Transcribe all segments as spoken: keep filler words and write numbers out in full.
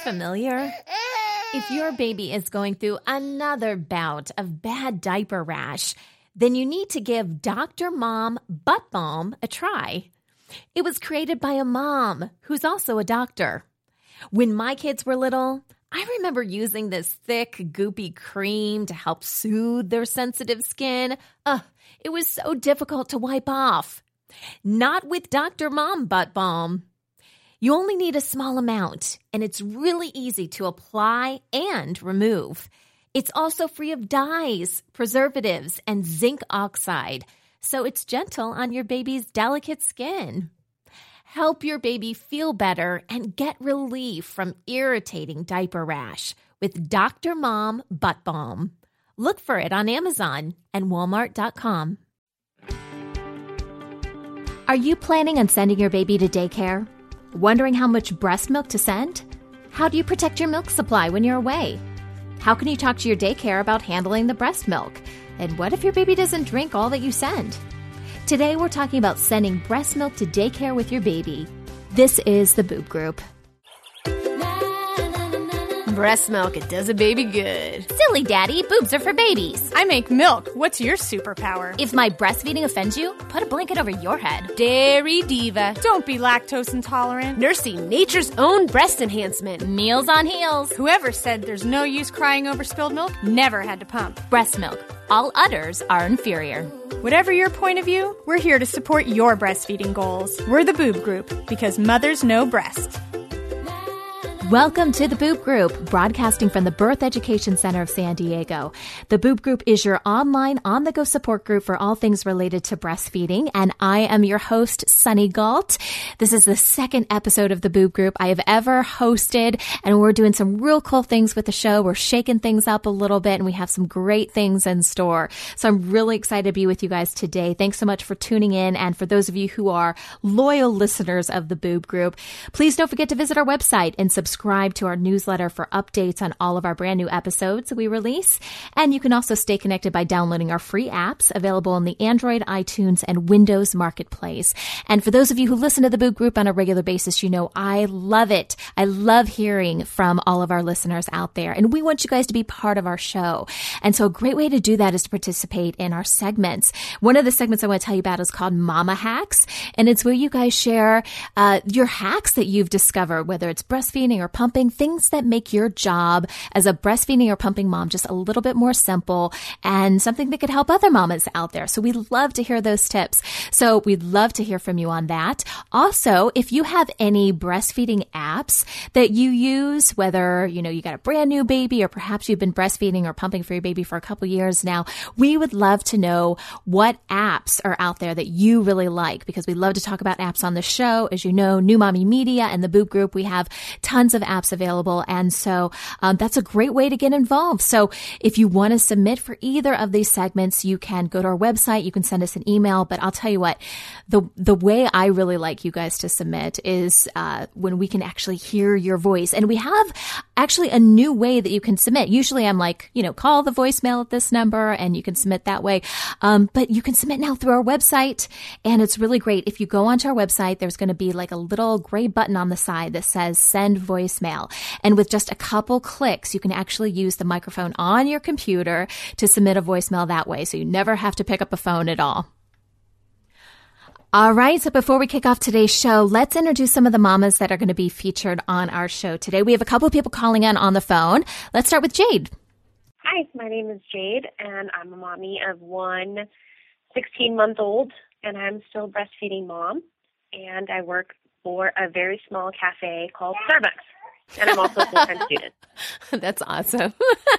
familiar? If your baby is going through another bout of bad diaper rash, then you need to give Doctor Mom Butt Balm a try. It was created by a mom who's also a doctor. When my kids were little, I remember using this thick, goopy cream to help soothe their sensitive skin. Ugh, it was so difficult to wipe off. Not with Doctor Mom Butt Balm. You only need a small amount, and it's really easy to apply and remove. It's also free of dyes, preservatives, and zinc oxide, so it's gentle on your baby's delicate skin. Help your baby feel better and get relief from irritating diaper rash with Doctor Mom Butt Balm. Look for it on Amazon and Walmart dot com. Are you planning on sending your baby to daycare? Wondering how much breast milk to send? How do you protect your milk supply when you're away? How can you talk to your daycare about handling the breast milk? And what if your baby doesn't drink all that you send? Today, we're talking about sending breast milk to daycare with your baby. This is the Boob Group. Breast milk, it does a baby good. Silly daddy, boobs are for babies. I make milk. What's your superpower? If my breastfeeding offends you, put a blanket over your head. Dairy diva. Don't be lactose intolerant. Nursing nature's own breast enhancement. Meals on heels. Whoever said there's no use crying over spilled milk never had to pump. Breast milk. All udders are inferior. Whatever your point of view, we're here to support your breastfeeding goals. We're the Boob Group, because mothers know breast. Welcome to the Boob Group, broadcasting from the Birth Education Center of San Diego. The Boob Group is your online, on-the-go support group for all things related to breastfeeding, and I am your host, Sunny Galt. This is the second episode of the Boob Group I have ever hosted, and we're doing some real cool things with the show. We're shaking things up a little bit, and we have some great things in store. So I'm really excited to be with you guys today. Thanks so much for tuning in, and for those of you who are loyal listeners of the Boob Group, please don't forget to visit our website and subscribe Subscribe to our newsletter for updates on all of our brand new episodes that we release. And you can also stay connected by downloading our free apps available in the Android, iTunes, and Windows Marketplace. And for those of you who listen to the Boob Group on a regular basis, you know I love it. I love hearing from all of our listeners out there. And we want you guys to be part of our show. And so a great way to do that is to participate in our segments. One of the segments I want to tell you about is called Mama Hacks. And it's where you guys share uh, your hacks that you've discovered, whether it's breastfeeding or pumping, things that make your job as a breastfeeding or pumping mom just a little bit more simple and something that could help other mamas out there. So we'd love to hear those tips. So we'd love to hear from you on that. Also, if you have any breastfeeding apps that you use, whether, you know, you got a brand new baby or perhaps you've been breastfeeding or pumping for your baby for a couple years now, we would love to know what apps are out there that you really like, because we love to talk about apps on the show. As you know, New Mommy Media and the Boob Group, we have tons of apps available. And so um, that's a great way to get involved. So if you want to submit for either of these segments, you can go to our website. You can send us an email. But I'll tell you what, the the way I really like you guys to submit is uh, when we can actually hear your voice. And we have actually a new way that you can submit. Usually I'm like, you know, call the voicemail at this number and you can submit that way. Um, but you can submit now through our website. And it's really great. If you go onto our website, there's going to be like a little gray button on the side that says send voicemail. And with just a couple clicks, you can actually use the microphone on your computer to submit a voicemail that way. So you never have to pick up a phone at all. All right. So before we kick off today's show, let's introduce some of the mamas that are going to be featured on our show today. We have a couple of people calling in on the phone. Let's start with Jade. Hi, my name is Jade, and I'm a mommy of one sixteen-month-old, and I'm still breastfeeding mom, and I work for a very small cafe called Starbucks. And I'm also a full-time student. That's awesome.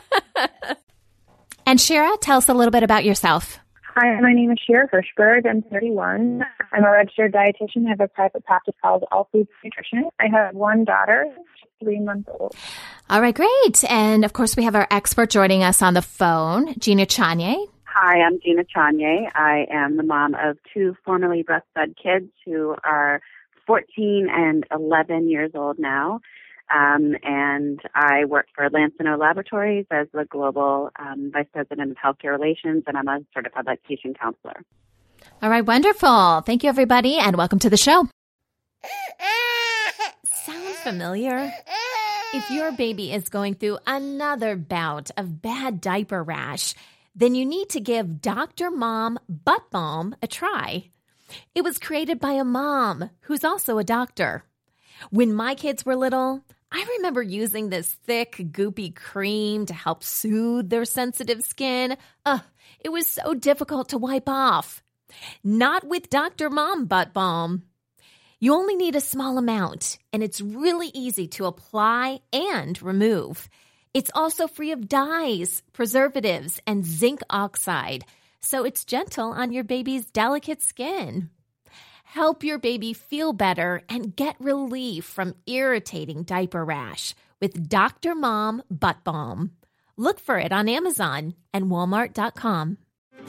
And Shira, tell us a little bit about yourself. Hi, my name is Shira Hirschberg. I'm thirty-one. I'm a registered dietitian. I have a private practice called All Foods Nutrition. I have one daughter, three months old. All right, great. And of course, we have our expert joining us on the phone, Gina Chanye. Hi, I'm Gina Chanye. I am the mom of two formerly breastfed kids who are fourteen and eleven years old now. Um, and I work for Lansino Laboratories as the Global um, Vice President of Healthcare Relations, and I'm a certified lactation counselor. All right, wonderful. Thank you, everybody, and welcome to the show. Sound familiar? If your baby is going through another bout of bad diaper rash, then you need to give Doctor Mom Butt Balm a try. It was created by a mom who's also a doctor. When my kids were little, I remember using this thick, goopy cream to help soothe their sensitive skin. Ugh, it was so difficult to wipe off. Not with Doctor Mom Butt Balm. You only need a small amount, and it's really easy to apply and remove. It's also free of dyes, preservatives, and zinc oxide, so it's gentle on your baby's delicate skin. Help your baby feel better and get relief from irritating diaper rash with Doctor Mom Butt Balm. Look for it on Amazon and Walmart dot com.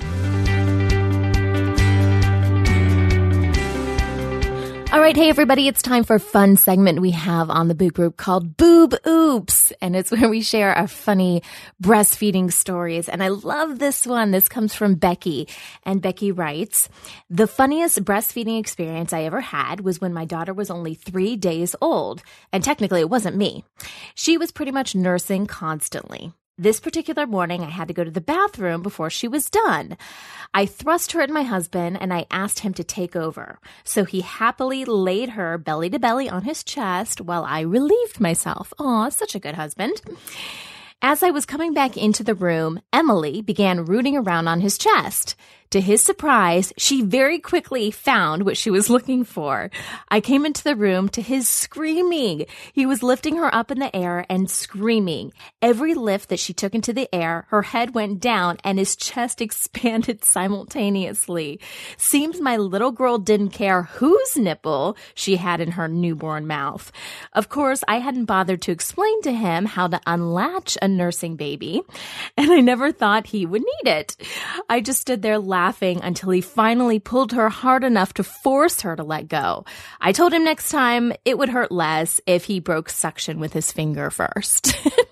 All right, hey everybody, it's time for a fun segment we have on the Boob Group called Boob Oops, and it's where we share our funny breastfeeding stories. And I love this one. This comes from Becky, and Becky writes, "The funniest breastfeeding experience I ever had was when my daughter was only three days old, and technically it wasn't me. She was pretty much nursing constantly. This particular morning, I had to go to the bathroom before she was done. I thrust her at my husband and I asked him to take over. So he happily laid her belly to belly on his chest while I relieved myself. Aw, such a good husband. As I was coming back into the room, Emily began rooting around on his chest. To his surprise, she very quickly found what she was looking for. I came into the room to his screaming. He was lifting her up in the air and screaming. Every lift that she took into the air, her head went down and his chest expanded simultaneously. Seems my little girl didn't care whose nipple she had in her newborn mouth. Of course, I hadn't bothered to explain to him how to unlatch a nursing baby, and I never thought he would need it. I just stood there laughing laughing until he finally pulled her hard enough to force her to let go. I told him next time it would hurt less if he broke suction with his finger first."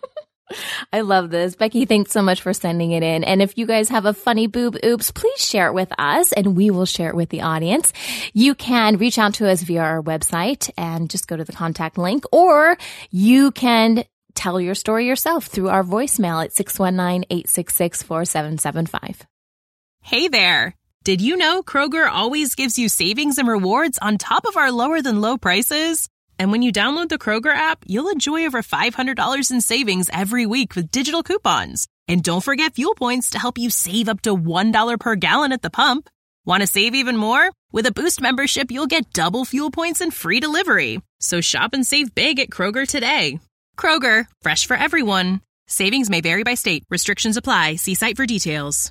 I love this. Becky, thanks so much for sending it in. And if you guys have a funny boob oops, please share it with us and we will share it with the audience. You can reach out to us via our website and just go to the contact link, or you can tell your story yourself through our voicemail at six one nine, eight six six, four seven seven five. Hey there! Did you know Kroger always gives you savings and rewards on top of our lower-than-low prices? And when you download the Kroger app, you'll enjoy over five hundred dollars in savings every week with digital coupons. And don't forget fuel points to help you save up to one dollar per gallon at the pump. Want to save even more? With a Boost membership, you'll get double fuel points and free delivery. So shop and save big at Kroger today. Kroger, fresh for everyone. Savings may vary by state. Restrictions apply. See site for details.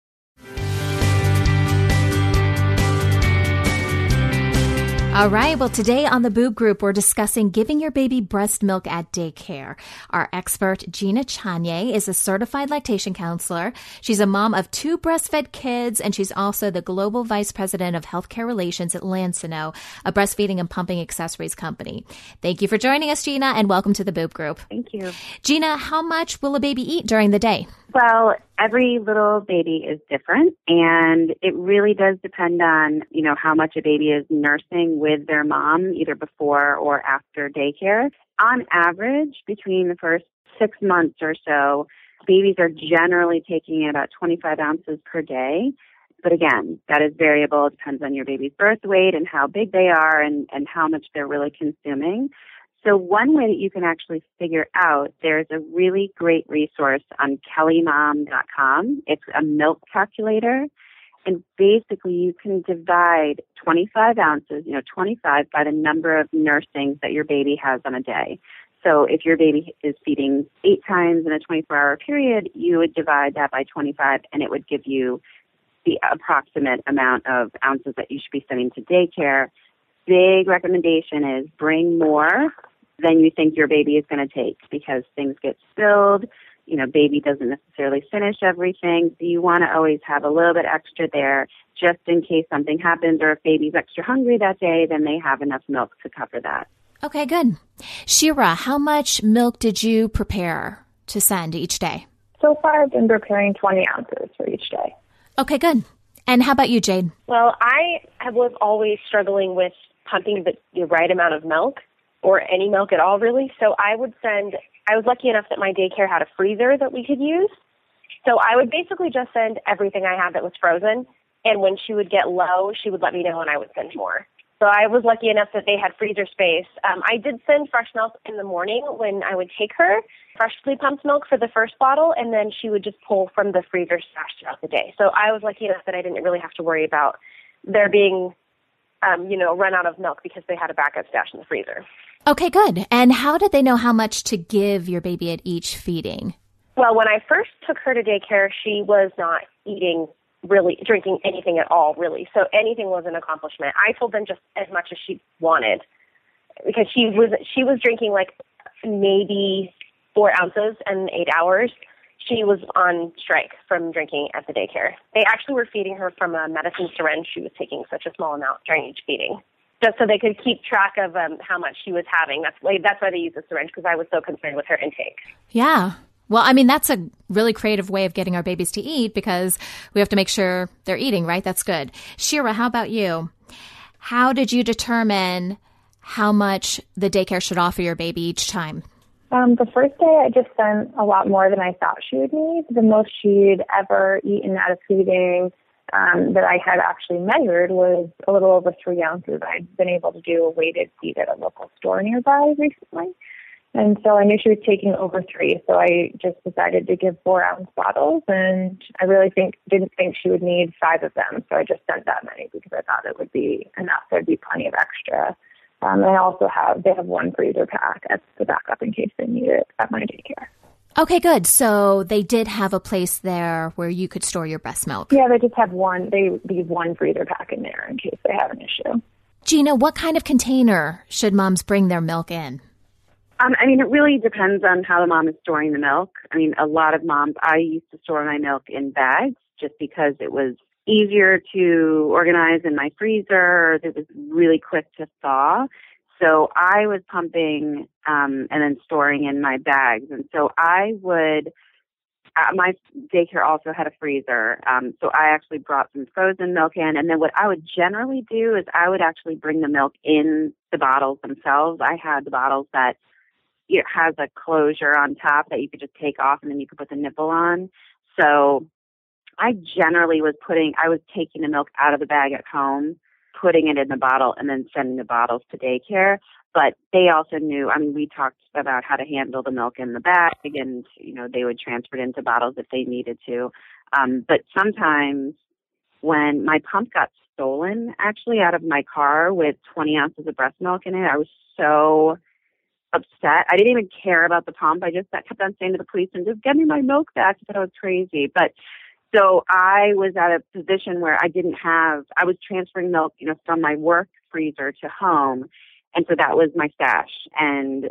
All right. Well, today on the Boob Group, we're discussing giving your baby breast milk at daycare. Our expert, Gina Chanye, is a certified lactation counselor. She's a mom of two breastfed kids, and she's also the global vice president of healthcare relations at Lansino, a breastfeeding and pumping accessories company. Thank you for joining us, Gina, and welcome to the Boob Group. Thank you. Gina, how much will a baby eat during the day? Well, every little baby is different, and it really does depend on, you know, how much a baby is nursing with their mom, either before or after daycare. On average, between the first six months or so, babies are generally taking about twenty-five ounces per day. But again, that is variable. It depends on your baby's birth weight and how big they are and, and how much they're really consuming. So one way that you can actually figure out, there's a really great resource on kelly mom dot com. It's a milk calculator. And basically you can divide twenty-five ounces, you know, twenty-five by the number of nursings that your baby has on a day. So if your baby is feeding eight times in a twenty-four hour period, you would divide that by twenty-five and it would give you the approximate amount of ounces that you should be sending to daycare. Big recommendation is bring more than you think your baby is going to take, because things get spilled. You know, baby doesn't necessarily finish everything. So you want to always have a little bit extra there just in case something happens, or if baby's extra hungry that day, then they have enough milk to cover that. Okay, good. Shira, how much milk did you prepare to send each day? So far, I've been preparing twenty ounces for each day. Okay, good. And how about you, Jade? Well, I was always struggling with pumping the, the right amount of milk. or any milk at all, really. So I would send, I was lucky enough that my daycare had a freezer that we could use. So I would basically just send everything I had that was frozen. And when she would get low, she would let me know and I would send more. So I was lucky enough that they had freezer space. Um, I did send fresh milk in the morning when I would take her, freshly pumped milk for the first bottle, and then she would just pull from the freezer stash throughout the day. So I was lucky enough that I didn't really have to worry about there being, um, you know, run out of milk because they had a backup stash in the freezer. Okay, good. And how did they know how much to give your baby at each feeding? Well, when I first took her to daycare, she was not eating really drinking anything at all, really. So anything was an accomplishment. I told them just as much as she wanted because she was she was drinking like maybe four ounces in eight hours. She was on strike from drinking at the daycare. They actually were feeding her from a medicine syringe. She was taking such a small amount during each feeding, just so they could keep track of um, how much she was having. That's why, that's why they used the syringe, because I was so concerned with her intake. Yeah. Well, I mean, that's a really creative way of getting our babies to eat because we have to make sure they're eating, right? That's good. Shira, how about you? How did you determine how much the daycare should offer your baby each time? Um, the first day, I just sent a lot more than I thought she would need. The most she'd ever eaten at a feeding um, that I had actually measured was a little over three ounces. I'd been able to do a weighted feed at a local store nearby recently. And so I knew she was taking over three, so I just decided to give four-ounce bottles, and I really think didn't think she would need five of them, so I just sent that many because I thought it would be enough. There'd be plenty of extra. Um, and I also have, they have one freezer pack as the backup in case they need it at my daycare. Okay, good. So they did have a place there where you could store your breast milk. Yeah, they just have one, they leave one freezer pack in there in case they have an issue. Gina, what kind of container should moms bring their milk in? Um, I mean, it really depends on how the mom is storing the milk. I mean, a lot of moms, I used to store my milk in bags just because it was easier to organize in my freezer. It was really quick to thaw. So I was pumping um, and then storing in my bags. And so I would, uh, my daycare also had a freezer. Um, so I actually brought some frozen milk in. And then what I would generally do is I would actually bring the milk in the bottles themselves. I had the bottles that it has a closure on top that you could just take off and then you could put the nipple on. So I generally was putting, I was taking the milk out of the bag at home, putting it in the bottle, and then sending the bottles to daycare. But they also knew, I mean, we talked about how to handle the milk in the bag, and, you know, they would transfer it into bottles if they needed to. Um, but sometimes when my pump got stolen, actually, out of my car with twenty ounces of breast milk in it, I was so upset. I didn't even care about the pump. I just kept on saying to the police, and just get me my milk back. I thought I was crazy. But so I was at a position where I didn't have, I was transferring milk, you know, from my work freezer to home. And so that was my stash. And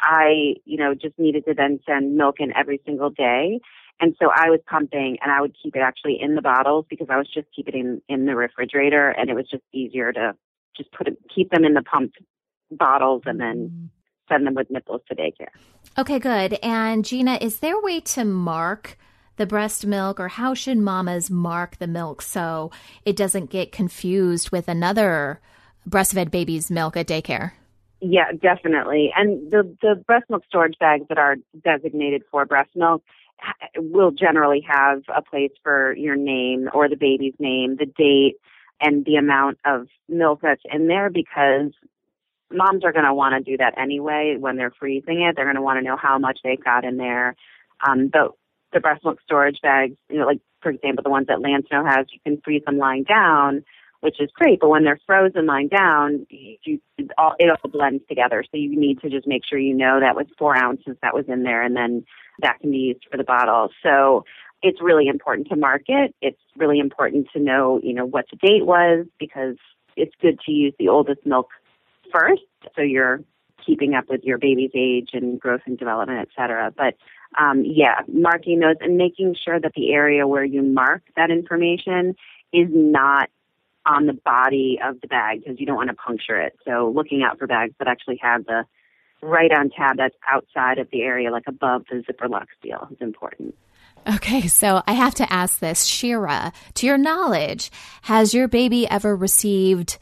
I, you know, just needed to then send milk in every single day. And so I was pumping, and I would keep it actually in the bottles because I was just keeping it in, in the refrigerator. And it was just easier to just put it, keep them in the pumped bottles and then send them with nipples to daycare. Okay, good. And Gina, is there a way to mark the breast milk, or how should mamas mark the milk so it doesn't get confused with another breastfed baby's milk at daycare? Yeah, definitely. And the, the breast milk storage bags that are designated for breast milk will generally have a place for your name or the baby's name, the date, and the amount of milk that's in there, because moms are going to want to do that anyway when they're freezing it. They're going to want to know how much they've got in there. Um, but the breast milk storage bags, you know, like, for example, the ones that Lansnow has, you can freeze them lying down, which is great. But when they're frozen lying down, you, it, all, it all blends together. So you need to just make sure you know that was four ounces that was in there, and then that can be used for the bottle. So it's really important to mark it. It's really important to know, you know, what the date was, because it's good to use the oldest milk first, so you're keeping up with your baby's age and growth and development, et cetera. But um, yeah, marking those and making sure that the area where you mark that information is not on the body of the bag, because you don't want to puncture it. So looking out for bags that actually have the right on tab that's outside of the area, like above the zipper lock seal, is important. Okay, so I have to ask this. Shira, to your knowledge, has your baby ever received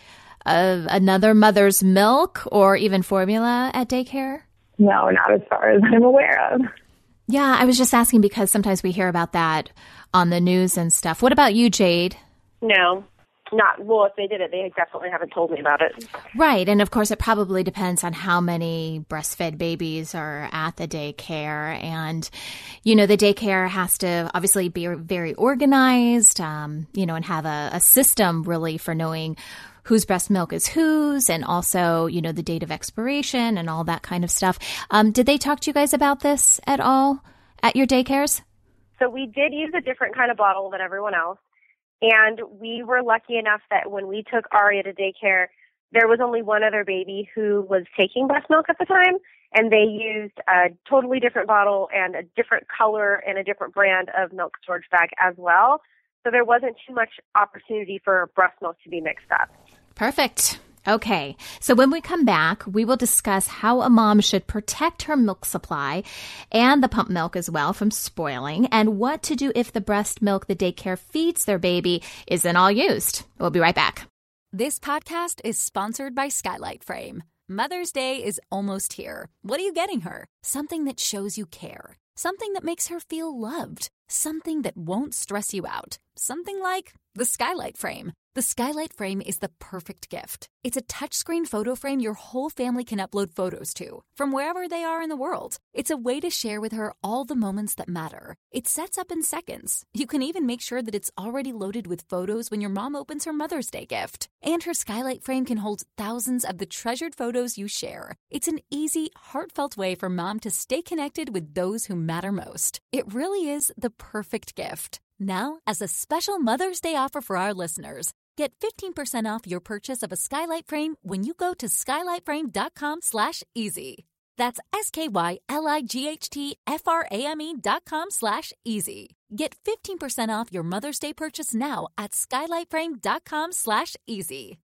uh, another mother's milk or even formula at daycare? No, not as far as I'm aware of. Yeah, I was just asking because sometimes we hear about that on the news and stuff. What about you, Jade? No, not. Well, if they did it, they definitely haven't told me about it. Right. And of course, it probably depends on how many breastfed babies are at the daycare. And, you know, the daycare has to obviously be very organized, um, you know, and have a, a system really for knowing whose breast milk is whose, and also, you know, the date of expiration and all that kind of stuff. Um, did they talk to you guys about this at all at your daycares? So we did use a different kind of bottle than everyone else. And we were lucky enough that when we took Aria to daycare, there was only one other baby who was taking breast milk at the time. And they used a totally different bottle and a different color and a different brand of milk storage bag as well. So there wasn't too much opportunity for breast milk to be mixed up. Perfect. Okay. So when we come back, we will discuss how a mom should protect her milk supply and the pump milk as well from spoiling, and what to do if the breast milk the daycare feeds their baby isn't all used. We'll be right back. This podcast is sponsored by Skylight Frame. Mother's Day is almost here. What are you getting her? Something that shows you care. Something that makes her feel loved. Something that won't stress you out. Something like the Skylight Frame. The Skylight Frame is the perfect gift. It's a touchscreen photo frame your whole family can upload photos to, from wherever they are in the world. It's a way to share with her all the moments that matter. It sets up in seconds. You can even make sure that it's already loaded with photos when your mom opens her Mother's Day gift. And her Skylight Frame can hold thousands of the treasured photos you share. It's an easy, heartfelt way for mom to stay connected with those who matter most. It really is the perfect gift. Now, as a special Mother's Day offer for our listeners, get fifteen percent off your purchase of a Skylight Frame when you go to skylightframe.com slash easy. That's S-K-Y-L-I-G-H-T-F-R-A-M-E dot com slash easy. Get fifteen percent off your Mother's Day purchase now at skylightframe.com slash easy.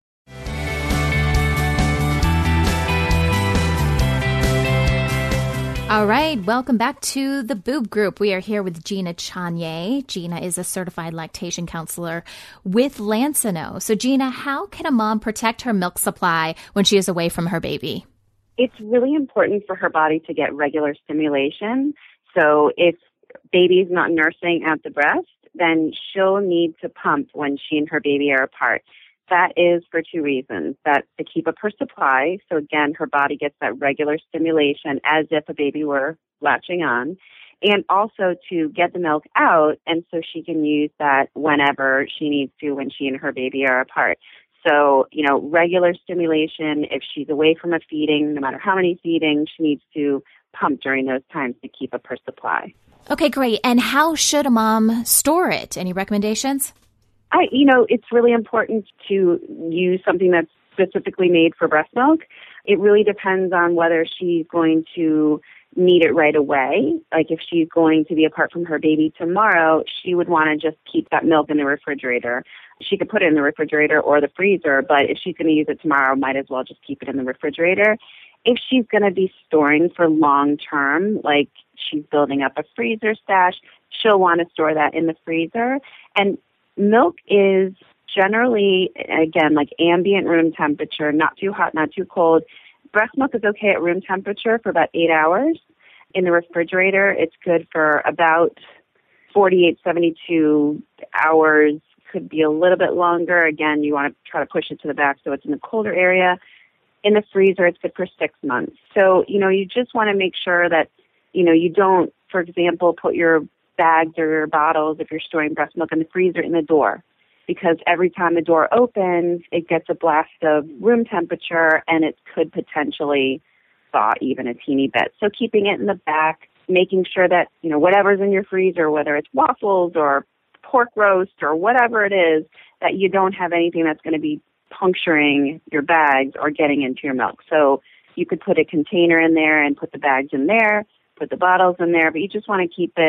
All right, welcome back to the Boob Group. We are here with Gina Chanier. Gina is a certified lactation counselor with Lancino. So Gina, how can a mom protect her milk supply when she is away from her baby? It's really important for her body to get regular stimulation. So if baby's not nursing at the breast, then she'll need to pump when she and her baby are apart. That is for two reasons. That's to keep up her supply. So again, her body gets that regular stimulation as if a baby were latching on. And also to get the milk out, and so she can use that whenever she needs to when she and her baby are apart. So, you know, regular stimulation, if she's away from a feeding, no matter how many feedings, she needs to pump during those times to keep up her supply. Okay, great. And how should a mom store it? Any recommendations? I, you know, it's really important to use something that's specifically made for breast milk. It really depends on whether she's going to need it right away. Like if she's going to be apart from her baby tomorrow, she would want to just keep that milk in the refrigerator. She could put it in the refrigerator or the freezer, but if she's going to use it tomorrow, might as well just keep it in the refrigerator. If she's going to be storing for long term, like she's building up a freezer stash, she'll want to store that in the freezer. And milk is generally, again, like ambient room temperature, not too hot, not too cold. Breast milk is okay at room temperature for about eight hours. In the refrigerator, it's good for about forty-eight, seventy-two hours. Could be a little bit longer. Again, you want to try to push it to the back so it's in the colder area. In the freezer, it's good for six months. So, you know, you just want to make sure that, you know, you don't, for example, put your bags or your bottles, if you're storing breast milk, in the freezer in the door, because every time the door opens, it gets a blast of room temperature and it could potentially thaw even a teeny bit. So keeping it in the back, making sure that, you know, whatever's in your freezer, whether it's waffles or pork roast or whatever it is, that you don't have anything that's going to be puncturing your bags or getting into your milk. So you could put a container in there and put the bags in there, put the bottles in there, but you just want to keep it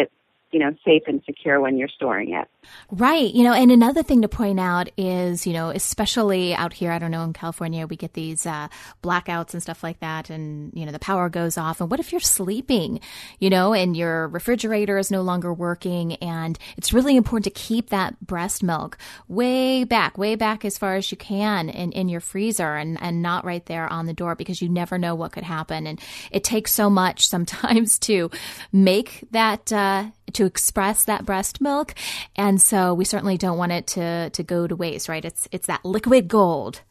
you know, safe and secure when you're storing it. Right. You know, and another thing to point out is, you know, especially out here, I don't know, in California, we get these uh, blackouts and stuff like that. And, you know, the power goes off. And what if you're sleeping, you know, and your refrigerator is no longer working? And it's really important to keep that breast milk way back, way back as far as you can in, in your freezer and, and not right there on the door, because you never know what could happen. And it takes so much sometimes to make that uh to express that breast milk. And so we certainly don't want it to, to go to waste, right? It's, it's that liquid gold.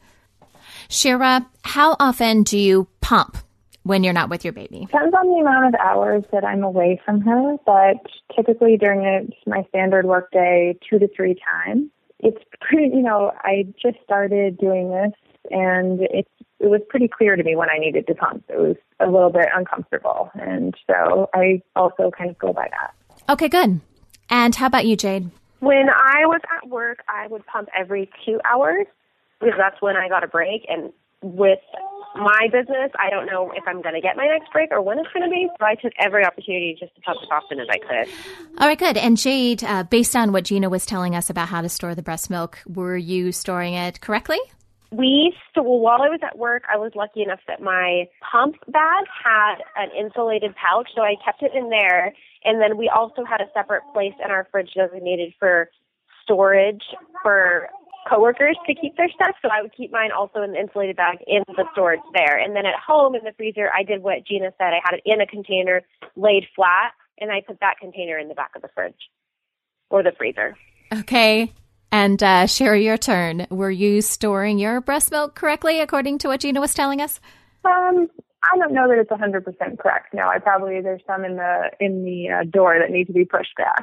Shira, how often do you pump when you're not with your baby? Depends on the amount of hours that I'm away from her, but typically during a, my standard work day, two to three times. It's pretty, you know, I just started doing this, and it's, it was pretty clear to me when I needed to pump. It was a little bit uncomfortable. And so I also kind of go by that. Okay, good. And how about you, Jade? When I was at work, I would pump every two hours because that's when I got a break. And with my business, I don't know if I'm going to get my next break or when it's going to be. So I took every opportunity just to pump as often as I could. All right, good. And Jade, uh, based on what Gina was telling us about how to store the breast milk, were you storing it correctly? We, so while I was at work, I was lucky enough that my pump bag had an insulated pouch, so I kept it in there. And then we also had a separate place in our fridge designated for storage for coworkers to keep their stuff. So I would keep mine also in the insulated bag in the storage there. And then at home in the freezer, I did what Gina said. I had it in a container laid flat, and I put that container in the back of the fridge or the freezer. Okay. And uh, Sherry, your turn. Were you storing your breast milk correctly according to what Gina was telling us? Um, I don't know that it's one hundred percent correct. No, I probably, there's some in the in the uh, door that need to be pushed back.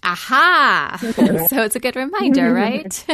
Aha! So it's a good reminder, right?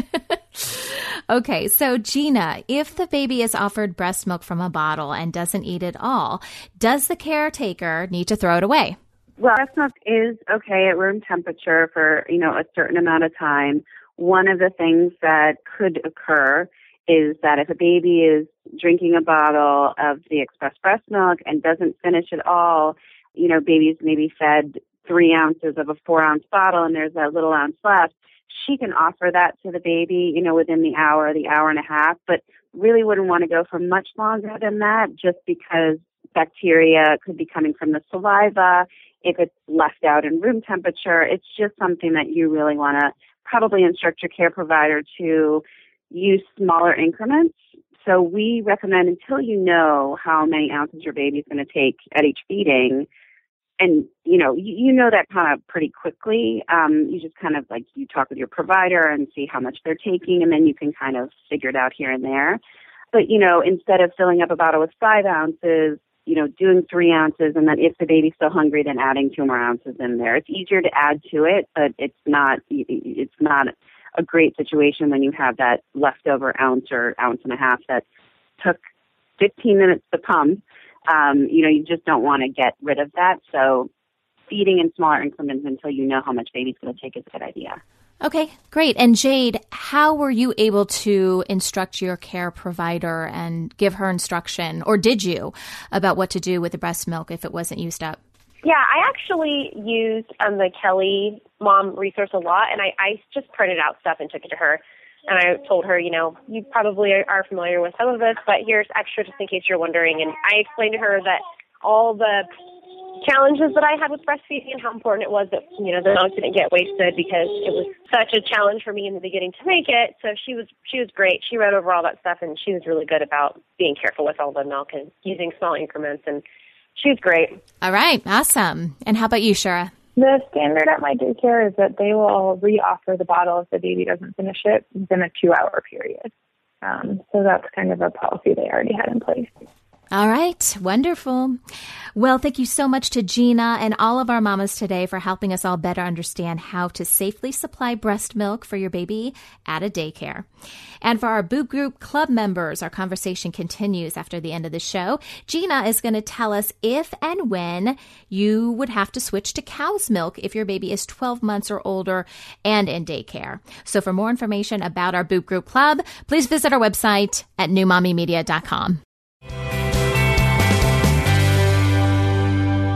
Okay, so Gina, if the baby is offered breast milk from a bottle and doesn't eat it all, does the caretaker need to throw it away? Well, breast milk is okay at room temperature for, you know, a certain amount of time. One of the things that could occur is that if a baby is drinking a bottle of the express breast milk and doesn't finish it all, you know, babies may be fed three ounces of a four-ounce bottle and there's a little ounce left, she can offer that to the baby, you know, within the hour, the hour and a half, but really wouldn't want to go for much longer than that just because bacteria could be coming from the saliva. If it's left out in room temperature, it's just something that you really want to probably instruct your care provider to use smaller increments. So we recommend until you know how many ounces your baby's going to take at each feeding, and, you know, you, you know that kind of pretty quickly. Um, you just kind of like, you talk with your provider and see how much they're taking, and then you can kind of figure it out here and there. But, you know, instead of filling up a bottle with five ounces, you know, doing three ounces, and then if the baby's still hungry, then adding two more ounces in there. It's easier to add to it, but it's not, it's not a great situation when you have that leftover ounce or ounce and a half that took fifteen minutes to pump. Um, you know, you just don't want to get rid of that. So feeding in smaller increments until you know how much baby's going to take is a good idea. Okay, great. And Jade, how were you able to instruct your care provider and give her instruction, or did you, about what to do with the breast milk if it wasn't used up? Yeah, I actually used um, the Kelly Mom resource a lot, and I, I just printed out stuff and took it to her. And I told her, you know, you probably are familiar with some of this, but here's extra just in case you're wondering. And I explained to her that all the challenges that I had with breastfeeding and how important it was that, you know, the milk didn't get wasted because it was such a challenge for me in the beginning to make it. So she was she was great. She read over all that stuff, and she was really good about being careful with all the milk and using small increments, and she was great. All right, awesome. And how about you, Shira? The standard at my daycare is that they will re-offer the bottle if the baby doesn't finish it within a two-hour period. Um, so that's kind of a policy they already had in place. All right. Wonderful. Well, thank you so much to Gina and all of our mamas today for helping us all better understand how to safely supply breast milk for your baby at a daycare. And for our Boob Group Club members, our conversation continues after the end of the show. Gina is going to tell us if and when you would have to switch to cow's milk if your baby is twelve months or older and in daycare. So for more information about our Boob Group Club, please visit our website at new mommy media dot com.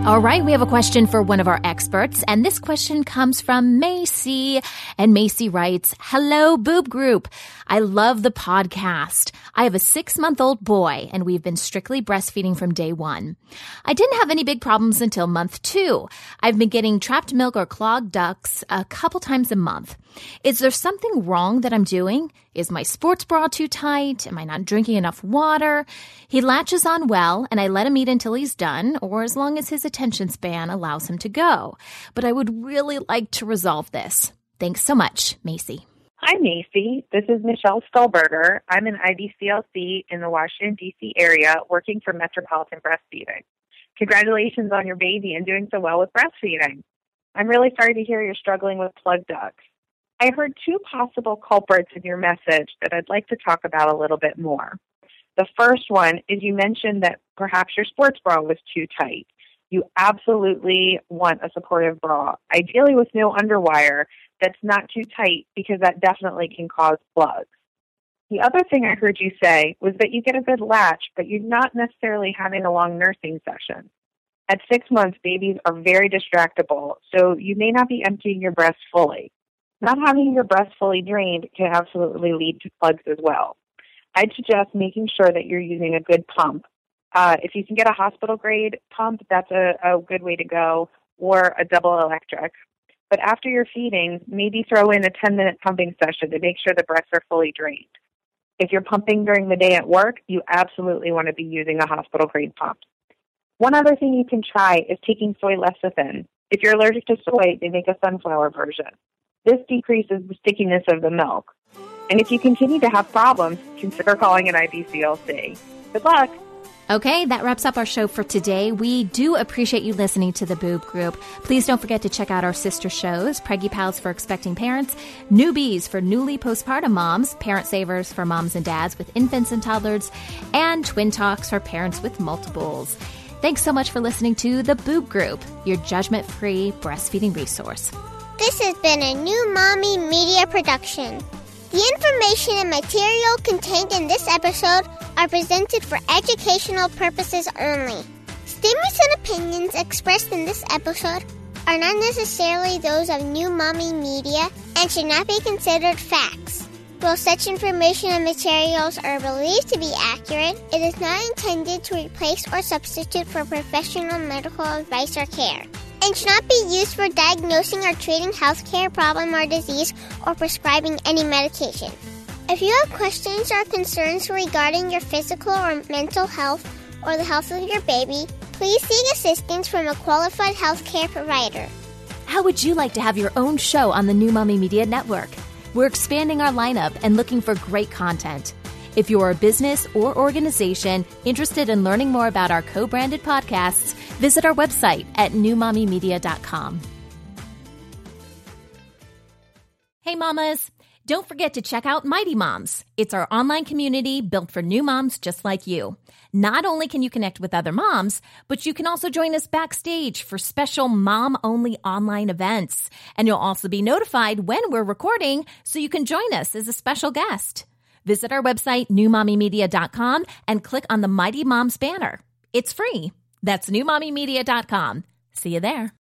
All right, we have a question for one of our experts, and this question comes from Macy. And Macy writes, "Hello, Boob Group. I love the podcast. I have a six-month-old boy, and we've been strictly breastfeeding from day one. I didn't have any big problems until month two. I've been getting trapped milk or clogged ducts a couple times a month. Is there something wrong that I'm doing? Is my sports bra too tight? Am I not drinking enough water? He latches on well, and I let him eat until he's done, or as long as his attention span allows him to go. But I would really like to resolve this. Thanks so much, Macy." Hi, Macy. This is Michelle Stolberger. I'm an I B C L C in the Washington, D C area working for Metropolitan Breastfeeding. Congratulations on your baby and doing so well with breastfeeding. I'm really sorry to hear you're struggling with plugged ducts. I heard two possible culprits in your message that I'd like to talk about a little bit more. The first one is you mentioned that perhaps your sports bra was too tight. You absolutely want a supportive bra, ideally with no underwire that's not too tight, because that definitely can cause plugs. The other thing I heard you say was that you get a good latch, but you're not necessarily having a long nursing session. At six months, babies are very distractible, so you may not be emptying your breast fully. Not having your breast fully drained can absolutely lead to plugs as well. I'd suggest making sure that you're using a good pump. Uh, if you can get a hospital-grade pump, that's a, a good way to go, or a double electric. But after your feeding, maybe throw in a ten-minute pumping session to make sure the breasts are fully drained. If you're pumping during the day at work, you absolutely want to be using a hospital-grade pump. One other thing you can try is taking soy lecithin. If you're allergic to soy, they make a sunflower version. This decreases the stickiness of the milk. And if you continue to have problems, consider calling an I B C L C. Good luck. Okay, that wraps up our show for today. We do appreciate you listening to the Boob Group. Please don't forget to check out our sister shows, Preggy Pals for expecting parents, Newbies for newly postpartum moms, Parent Savers for moms and dads with infants and toddlers, and Twin Talks for parents with multiples. Thanks so much for listening to the Boob Group, your judgment-free breastfeeding resource. This has been a New Mommy Media production. The information and material contained in this episode are presented for educational purposes only. Statements and opinions expressed in this episode are not necessarily those of New Mommy Media and should not be considered facts. While such information and materials are believed to be accurate, it is not intended to replace or substitute for professional medical advice or care, and should not be used for diagnosing or treating healthcare problem or disease or prescribing any medication. If you have questions or concerns regarding your physical or mental health or the health of your baby, please seek assistance from a qualified healthcare provider. How would you like to have your own show on the New Mommy Media Network? We're expanding our lineup and looking for great content. If you're a business or organization interested in learning more about our co-branded podcasts, visit our website at new mommy media dot com. Hey, mamas. Don't forget to check out Mighty Moms. It's our online community built for new moms just like you. Not only can you connect with other moms, but you can also join us backstage for special mom-only online events. And you'll also be notified when we're recording, so you can join us as a special guest. Visit our website, new mommy media dot com, and click on the Mighty Moms banner. It's free. That's new mommy media dot com. See you there.